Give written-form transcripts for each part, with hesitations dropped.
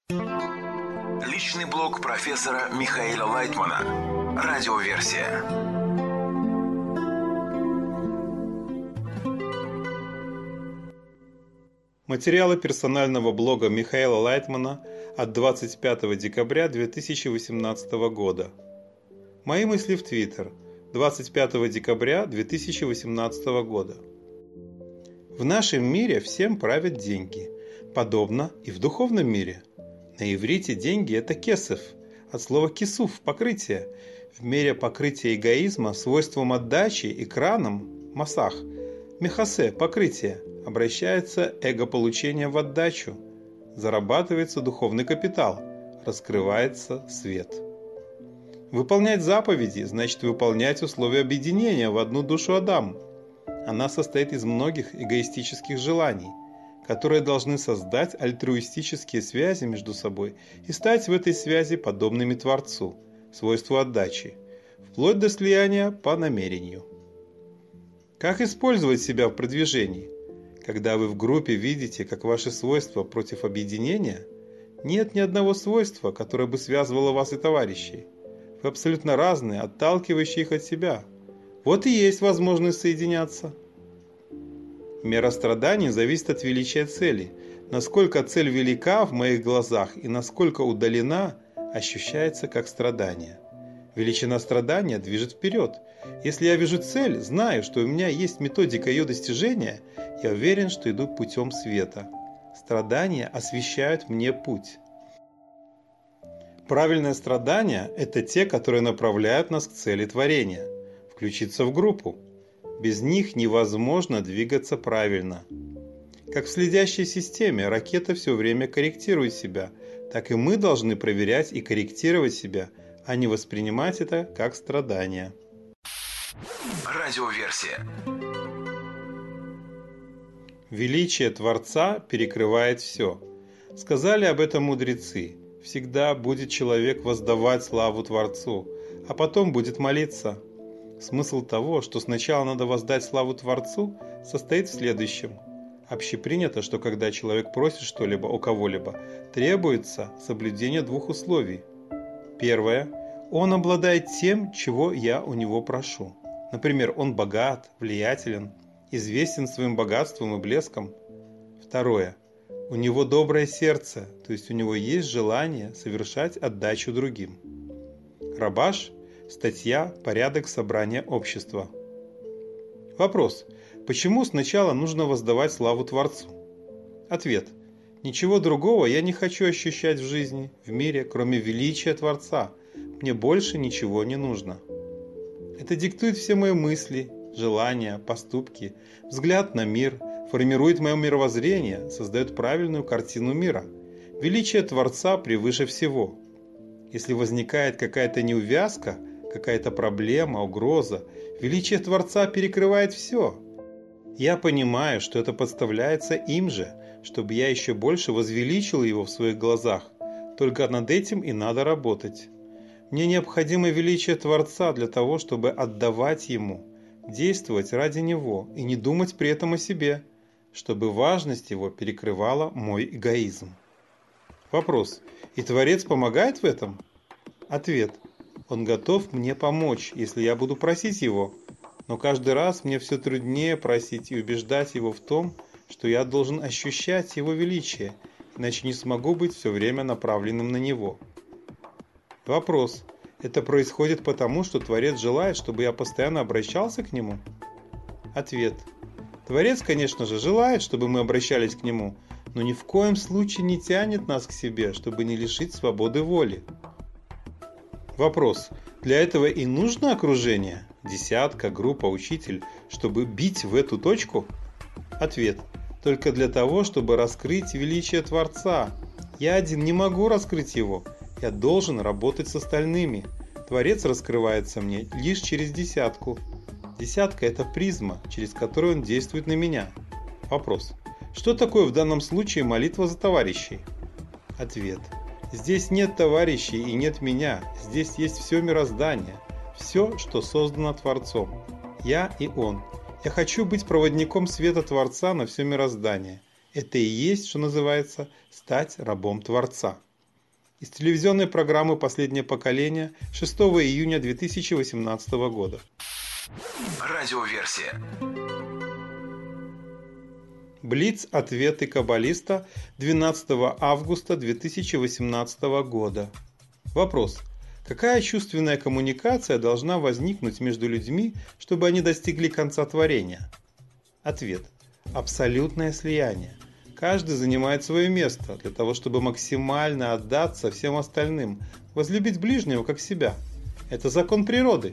Личный блог профессора Михаила Лайтмана. Радиоверсия. Материалы персонального блога Михаила Лайтмана от 25 декабря 2018 года. Мои мысли в Твиттер. 25 декабря 2018 года. В нашем мире всем правят деньги. Подобно и в духовном мире. На иврите деньги – это кесев, от слова кисуф – покрытие. В мире покрытия эгоизма свойством отдачи экраном – масах, мехасе – покрытие, обращается эго-получение в отдачу, зарабатывается духовный капитал, раскрывается свет. Выполнять заповеди значит выполнять условия объединения в одну душу Адам. Она состоит из многих эгоистических желаний, которые должны создать альтруистические связи между собой и стать в этой связи подобными Творцу, свойству отдачи, вплоть до слияния по намерению. Как использовать себя в продвижении? Когда вы в группе видите, как ваши свойства против объединения, нет ни одного свойства, которое бы связывало вас и товарищей. Вы абсолютно разные, отталкивающие их от себя. Вот и есть возможность соединяться. Мера страданий зависит от величия цели. Насколько цель велика в моих глазах и насколько удалена, ощущается как страдание. Величина страдания движет вперед. Если я вижу цель, знаю, что у меня есть методика ее достижения, я уверен, что иду путем света. Страдания освещают мне путь. Правильные страдания – это те, которые направляют нас к цели творения. Включиться в группу. Без них невозможно двигаться правильно. Как в следящей системе ракета все время корректирует себя, так и мы должны проверять и корректировать себя, а не воспринимать это как страдание. Радиоверсия. Величие Творца перекрывает все. Сказали об этом мудрецы. Всегда будет человек воздавать славу Творцу, а потом будет молиться. Смысл того, что сначала надо воздать славу Творцу, состоит в следующем. Общепринято, что когда человек просит что-либо у кого-либо, требуется соблюдение двух условий. Первое. Он обладает тем, чего я у него прошу. Например, он богат, влиятелен, известен своим богатством и блеском. Второе. У него доброе сердце, то есть у него есть желание совершать отдачу другим. Рабаш. Статья «Порядок собрания общества». Вопрос. Почему сначала нужно воздавать славу Творцу? Ответ. Ничего другого я не хочу ощущать в жизни, в мире, кроме величия Творца. Мне больше ничего не нужно. Это диктует все мои мысли, желания, поступки, взгляд на мир, формирует мое мировоззрение, создает правильную картину мира. Величие Творца превыше всего. Если возникает какая-то неувязка, какая-то проблема, угроза, величие Творца перекрывает все. Я понимаю, что это подставляется им же, чтобы я еще больше возвеличил его в своих глазах. Только над этим и надо работать. Мне необходимо величие Творца для того, чтобы отдавать ему, действовать ради него и не думать при этом о себе, чтобы важность его перекрывала мой эгоизм. Вопрос. И Творец помогает в этом? Ответ. Он готов мне помочь, если я буду просить его. Но каждый раз мне все труднее просить и убеждать его в том, что я должен ощущать его величие, иначе не смогу быть все время направленным на него. Вопрос. Это происходит потому, что Творец желает, чтобы я постоянно обращался к нему? Ответ. Творец, конечно же, желает, чтобы мы обращались к нему, но ни в коем случае не тянет нас к себе, чтобы не лишить свободы воли. Вопрос. Для этого и нужно окружение? Десятка, группа, учитель, чтобы бить в эту точку? Ответ. Только для того, чтобы раскрыть величие Творца. Я один не могу раскрыть его. Я должен работать с остальными. Творец раскрывается мне лишь через десятку. Десятка – это призма, через которую он действует на меня. Вопрос. Что такое в данном случае молитва за товарищей? Ответ. Здесь нет товарищей и нет меня. Здесь есть все мироздание. Все, что создано Творцом. Я и Он. Я хочу быть проводником света Творца на все мироздание. Это и есть, что называется, стать рабом Творца. Из телевизионной программы «Последнее поколение» 6 июня 2018 года. Радиоверсия. Блиц. Ответы каббалиста 12 августа 2018 года. Вопрос. Какая чувственная коммуникация должна возникнуть между людьми, чтобы они достигли конца творения? Ответ. Абсолютное слияние. Каждый занимает свое место для того, чтобы максимально отдаться всем остальным, возлюбить ближнего как себя. Это закон природы.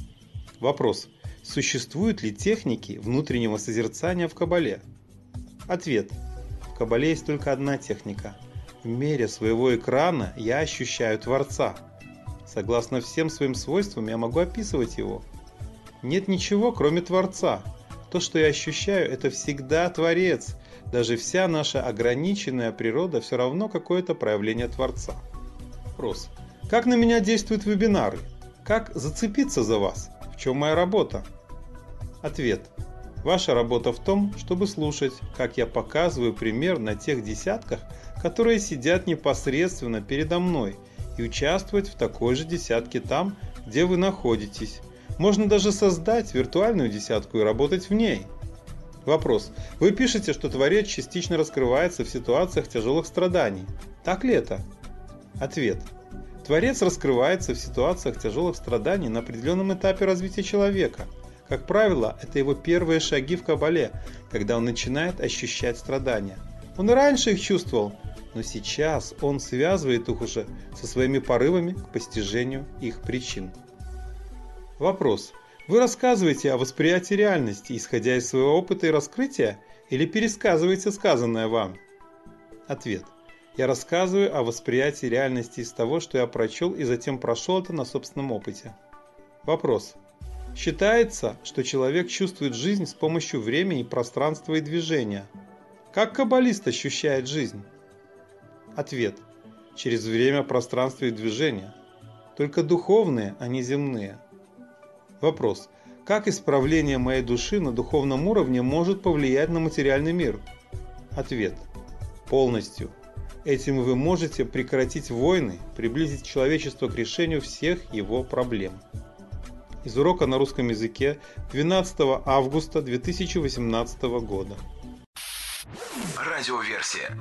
Вопрос. Существуют ли техники внутреннего созерцания в Каббале? Ответ. В Каббале есть только одна техника. В мере своего экрана я ощущаю Творца. Согласно всем своим свойствам я могу описывать его. Нет ничего, кроме Творца. То, что я ощущаю, это всегда Творец. Даже вся наша ограниченная природа все равно какое-то проявление Творца. Вопрос. Как на меня действуют вебинары? Как зацепиться за вас? В чем моя работа? Ответ. Ваша работа в том, чтобы слушать, как я показываю пример на тех десятках, которые сидят непосредственно передо мной, и участвовать в такой же десятке там, где вы находитесь. Можно даже создать виртуальную десятку и работать в ней. Вопрос. Вы пишете, что Творец частично раскрывается в ситуациях тяжелых страданий. Так ли это? Ответ. Творец раскрывается в ситуациях тяжелых страданий на определенном этапе развития человека. Как правило, это его первые шаги в Каббале, когда он начинает ощущать страдания. Он и раньше их чувствовал, но сейчас он связывает их уже со своими порывами к постижению их причин. Вопрос. Вы рассказываете о восприятии реальности, исходя из своего опыта и раскрытия, или пересказываете сказанное вам? Ответ. Я рассказываю о восприятии реальности из того, что я прочел и затем прошел это на собственном опыте. Вопрос. Считается, что человек чувствует жизнь с помощью времени, пространства и движения. Как каббалист ощущает жизнь? Ответ. Через время, пространство и движение. Только духовные, а не земные. Вопрос. Как исправление моей души на духовном уровне может повлиять на материальный мир? Ответ. Полностью. Этим вы можете прекратить войны, приблизить человечество к решению всех его проблем. Из урока на русском языке 12 августа 2018 года. Радиоверсия.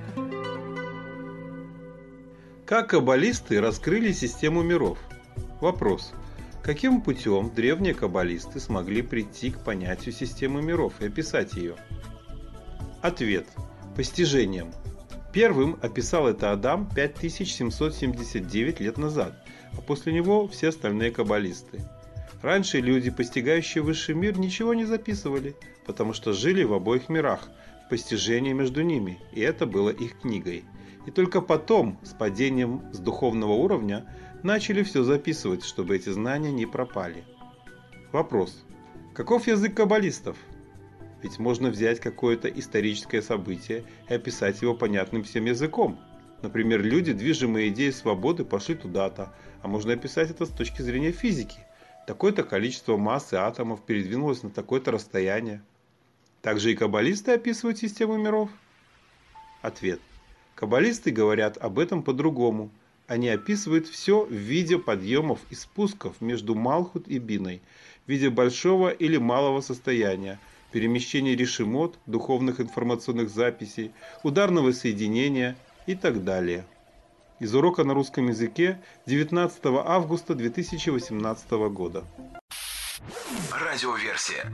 Как каббалисты раскрыли систему миров? Вопрос. Каким путем древние каббалисты смогли прийти к понятию системы миров и описать ее? Ответ. Постижением. Первым описал это Адам 5779 лет назад, а после него все остальные каббалисты. Раньше люди, постигающие высший мир, ничего не записывали, потому что жили в обоих мирах, в постижении между ними, и это было их книгой. И только потом, с падением с духовного уровня, начали все записывать, чтобы эти знания не пропали. Вопрос. Каков язык каббалистов? Ведь можно взять какое-то историческое событие и описать его понятным всем языком. Например, люди, движимые идеей свободы, пошли туда-то, а можно описать это с точки зрения физики. Такое-то количество массы атомов передвинулось на такое-то расстояние. Также и каббалисты описывают систему миров? Ответ. Каббалисты говорят об этом по-другому. Они описывают все в виде подъемов и спусков между Малхут и Биной, в виде большого или малого состояния, перемещения решимот, духовных информационных записей, ударного соединения и так далее. Из урока на русском языке 19 августа 2018 года. Радиоверсия.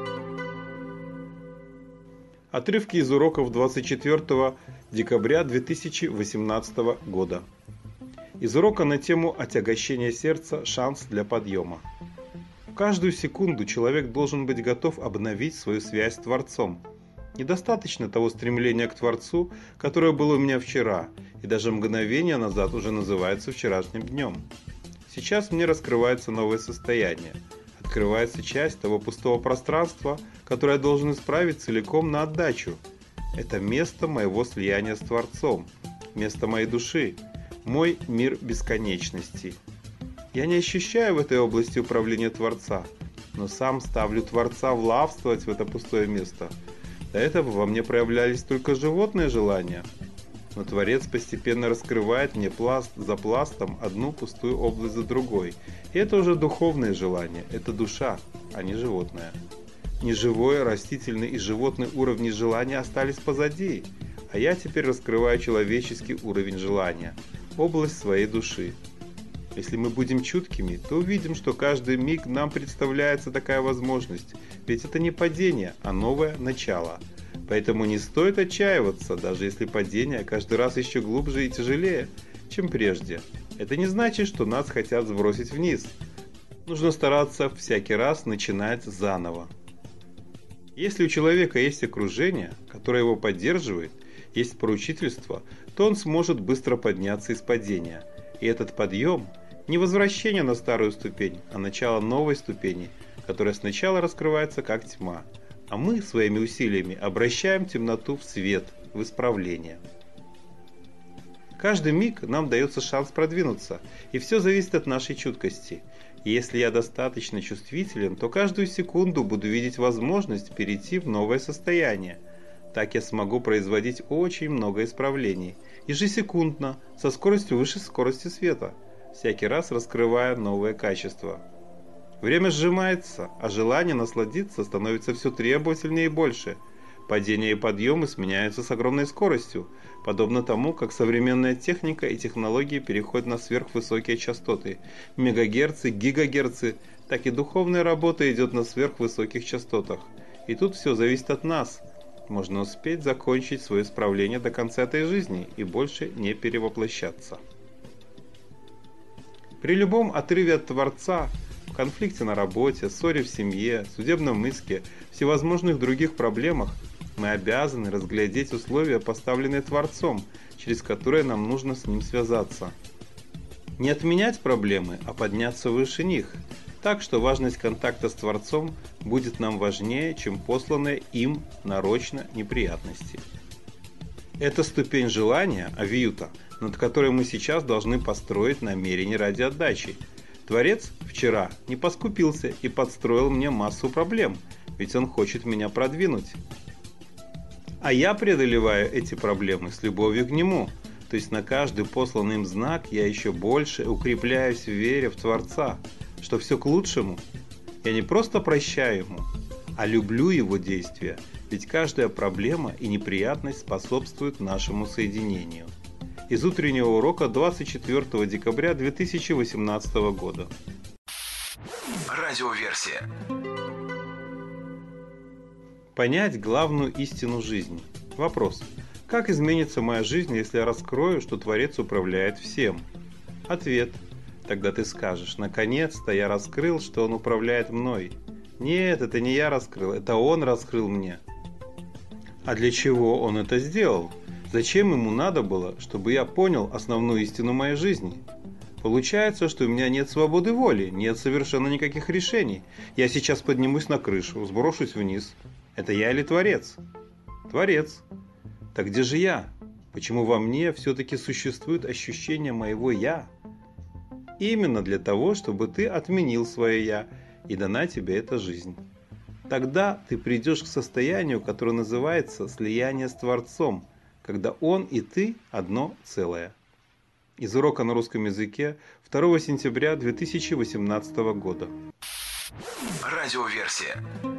Отрывки из уроков 24 декабря 2018 года. Из урока на тему «Отягощение сердца. Шанс для подъема». В каждую секунду человек должен быть готов обновить свою связь с Творцом. Недостаточно того стремления к Творцу, которое было у меня вчера, и даже мгновение назад уже называется вчерашним днем. Сейчас мне раскрывается новое состояние. Открывается часть того пустого пространства, которое я должен исправить целиком на отдачу. Это место моего слияния с Творцом, место моей души, мой мир бесконечности. Я не ощущаю в этой области управления Творца, но сам ставлю Творца властвовать в это пустое место. До этого во мне проявлялись только животные желания. но Творец постепенно раскрывает мне пласт за пластом одну пустую область за другой. И это уже духовное желание, это душа, а не животное. Неживой, растительный и животный уровни желания остались позади, а я теперь раскрываю человеческий уровень желания, область своей души. Если мы будем чуткими, то увидим, что каждый миг нам представляется такая возможность, ведь это не падение, а новое начало. Поэтому не стоит отчаиваться, даже если падение каждый раз еще глубже и тяжелее, чем прежде. Это не значит, что нас хотят сбросить вниз. Нужно стараться всякий раз начинать заново. Если у человека есть окружение, которое его поддерживает, есть поручительство, то он сможет быстро подняться из падения. И этот подъем – не возвращение на старую ступень, а начало новой ступени, которая сначала раскрывается как тьма, а мы своими усилиями обращаем темноту в свет, в исправление. Каждый миг нам дается шанс продвинуться, и все зависит от нашей чуткости. И если я достаточно чувствителен, то каждую секунду буду видеть возможность перейти в новое состояние. Так я смогу производить очень много исправлений, ежесекундно, со скоростью выше скорости света, всякий раз раскрывая новые качества. Время сжимается, а желание насладиться становится все требовательнее и больше. Падения и подъемы сменяются с огромной скоростью, подобно тому, как современная техника и технологии переходят на сверхвысокие частоты, мегагерцы, гигагерцы, так и духовная работа идет на сверхвысоких частотах. И тут все зависит от нас. Можно успеть закончить свое исправление до конца этой жизни и больше не перевоплощаться. При любом отрыве от Творца, в конфликте на работе, ссоре в семье, судебном иске, всевозможных других проблемах, мы обязаны разглядеть условия, поставленные Творцом, через которые нам нужно с Ним связаться. Не отменять проблемы, а подняться выше них, так что важность контакта с Творцом будет нам важнее, чем посланные им нарочно неприятности. Это ступень желания, авиюта, над которой мы сейчас должны построить намерение ради отдачи. Творец вчера не поскупился и подстроил мне массу проблем, ведь он хочет меня продвинуть. А я преодолеваю эти проблемы с любовью к Нему, то есть на каждый посланный им знак я еще больше укрепляюсь в вере в Творца, что все к лучшему. Я не просто прощаю Ему, а люблю Его действия, ведь каждая проблема и неприятность способствуют нашему соединению. Из утреннего урока 24 декабря 2018 года. Радиоверсия. Понять главную истину жизни. Вопрос. Как изменится моя жизнь, если я раскрою, что Творец управляет всем? Ответ. Тогда ты скажешь: наконец-то я раскрыл, что Он управляет мной. Нет, это не я раскрыл, это Он раскрыл мне. А для чего Он это сделал? Зачем Ему надо было, чтобы я понял основную истину моей жизни? Получается, что у меня нет свободы воли, нет совершенно никаких решений. Я сейчас поднимусь на крышу, сброшусь вниз. Это я или Творец? Творец. Так где же я? Почему во мне все-таки существует ощущение моего «я»? Именно для того, чтобы ты отменил свое «я», и дана тебе эта жизнь. Тогда ты придешь к состоянию, которое называется слияние с Творцом, когда Он и ты одно целое. Из урока на русском языке 2 сентября 2018 года. Радиоверсия.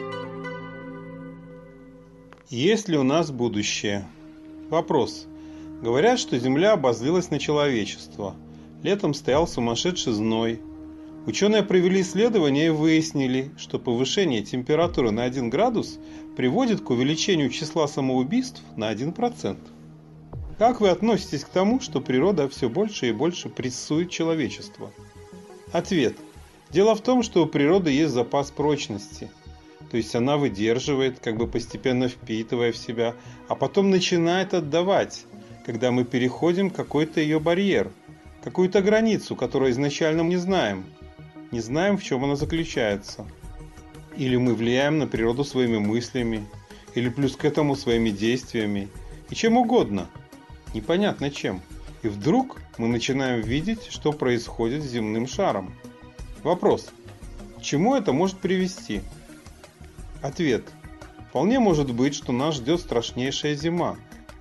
Есть ли у нас будущее? Вопрос. Говорят, что Земля обозлилась на человечество. Летом стоял сумасшедший зной. Ученые провели исследования и выяснили, что повышение температуры на 1 градус приводит к увеличению числа самоубийств на 1%. Как вы относитесь к тому, что природа все больше и больше прессует человечество? Ответ. Дело в том, что у природы есть запас прочности. То есть она выдерживает, как бы постепенно впитывая в себя, а потом начинает отдавать, когда мы переходим какой-то ее барьер, какую-то границу, которую изначально мы не знаем. Не знаем, в чем она заключается. Или мы влияем на природу своими мыслями, или плюс к этому своими действиями, и чем угодно. Непонятно чем. И вдруг мы начинаем видеть, что происходит с земным шаром. Вопрос. К чему это может привести? Ответ. Вполне может быть, что нас ждет страшнейшая зима.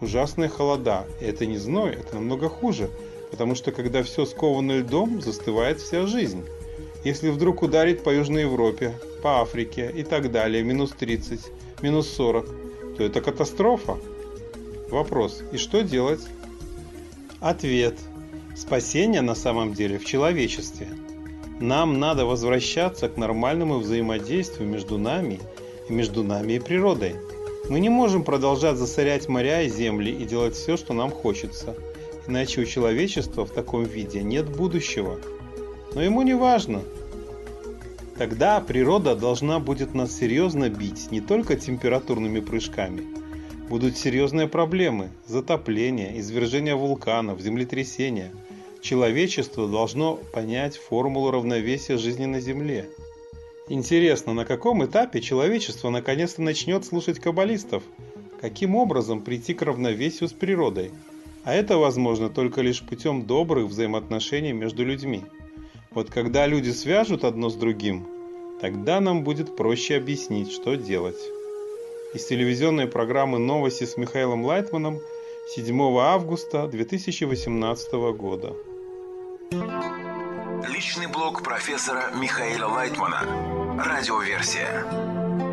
ужасные холода. И это не зной, это намного хуже, потому что когда все сковано льдом, застывает вся жизнь. Если вдруг ударить по Южной Европе, по Африке и так далее, минус 30, минус 40, то это катастрофа. Вопрос: и что делать? Ответ: спасение на самом деле в человечестве. Нам надо возвращаться к нормальному взаимодействию между нами и природой. Мы не можем продолжать засорять моря и земли и делать все, что нам хочется, иначе у человечества в таком виде нет будущего. Но ему не важно. Тогда природа должна будет нас серьезно бить не только температурными прыжками. Будут серьезные проблемы: затопление, извержение вулканов, землетрясения. Человечество должно понять формулу равновесия жизни на Земле. Интересно, на каком этапе человечество наконец-то начнет слушать каббалистов? Каким образом прийти к равновесию с природой? А это возможно только лишь путем добрых взаимоотношений между людьми. Вот когда люди свяжут одно с другим, тогда нам будет проще объяснить, что делать. Из телевизионной программы «Новости» с Михаилом Лайтманом 7 августа 2018 года. Личный блог профессора Михаила Лайтмана. Радиоверсия.